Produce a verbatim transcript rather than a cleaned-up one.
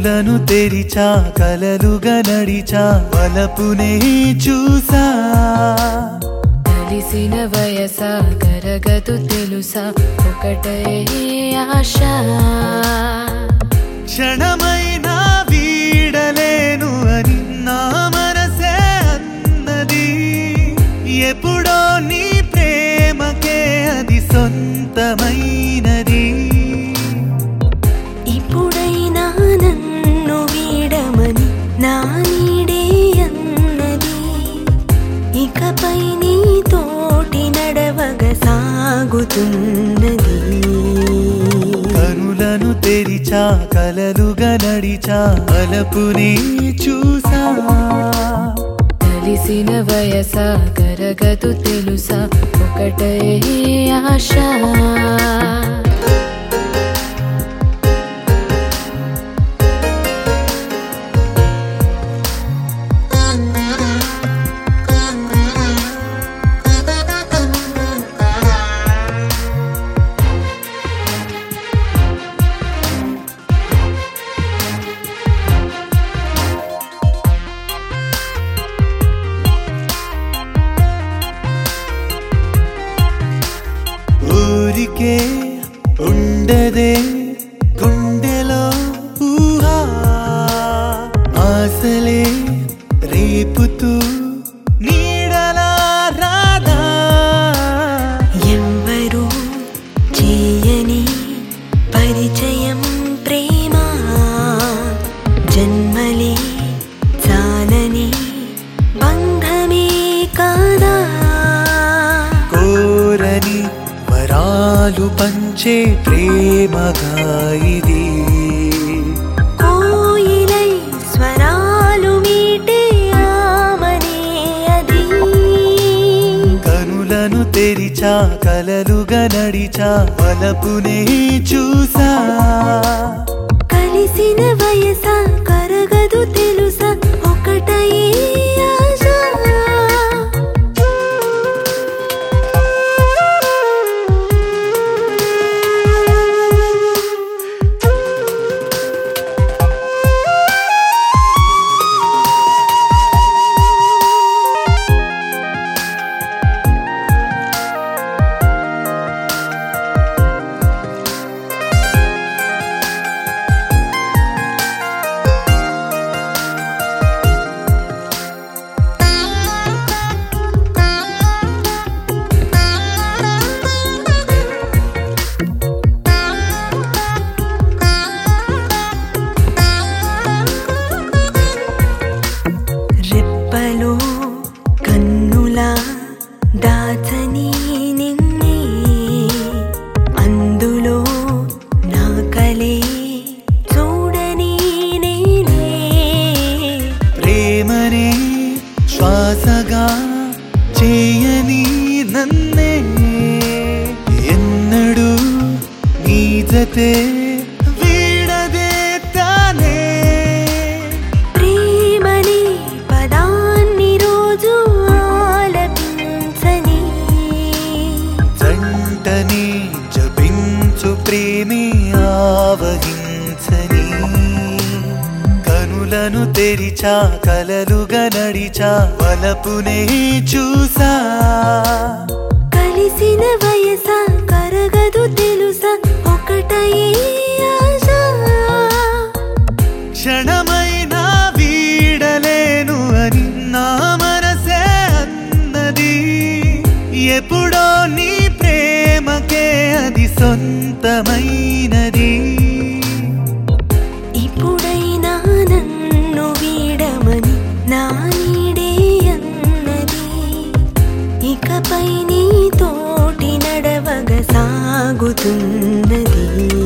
కనులను తెరిచా కలలుగా నడిచా వలపునే చూసా కలిసిన వయసా కరగదు తెలుసా ఒకటే ఆశ క్షణమైనా వీడలేను అని నా మనసే అన్నది ఎప్పుడో నీ ప్రేమకే అది సొంతమైనది ఇప్పుడైనా నన్ను వీడమని నా నీడే అన్నది ఇకపై నీ తోటి నడవగ సాగుతున్నది కనులను తెరిచా కలలుగా నడిచా వలపునే చూసా కలిసిన వయసా కరగదు తెలుసా ఒకటే ఆశ ఊరికే ఉండదే గుండెలో ఊహా ఆశలే రేపుతూ నీడలా రాదా ఎవ్వరూ చేయని పరిచయం ప్రేమ జన్మలే చాలని బంధమే కాదా కోరని వరాలు పంచే ప్రేమగా ఇది కోయిలై స్వరాలు మీటే ఆమనే అది కనులను తెరిచా కలలుగా నడిచా వలపునే చూసా కలిసిన వయసా కరగదు తెలుసా ఒకటై ఆశ రెప్పలో కన్నులా దాచని నిన్నే అందులో నా కలే చూడని నేనే ప్రేమనే శ్వాసగా చేయని నన్నే ఎన్నడూ నీ జతే వీడదే తానే ప్రేమని పదాన్ని రోజు ఆలపించని జంటని జపించు ప్రేమి ఆవహించని కనులను తెరిచా కలలుగా నడిచా వలపునే చూసా కలిసిన వయసా కరగదు తెలుసా ఒకటై ఆశ క్షణమైనా వీడలేను అని నా మనసే అన్నది ఎప్పుడో నీ ప్రేమకే అది సొంతమైనది ఇప్పుడైనా నన్ను వీడమని నా నీడే అన్నది ఇకపై నీ తోటి నడవగ సాగుతున్నది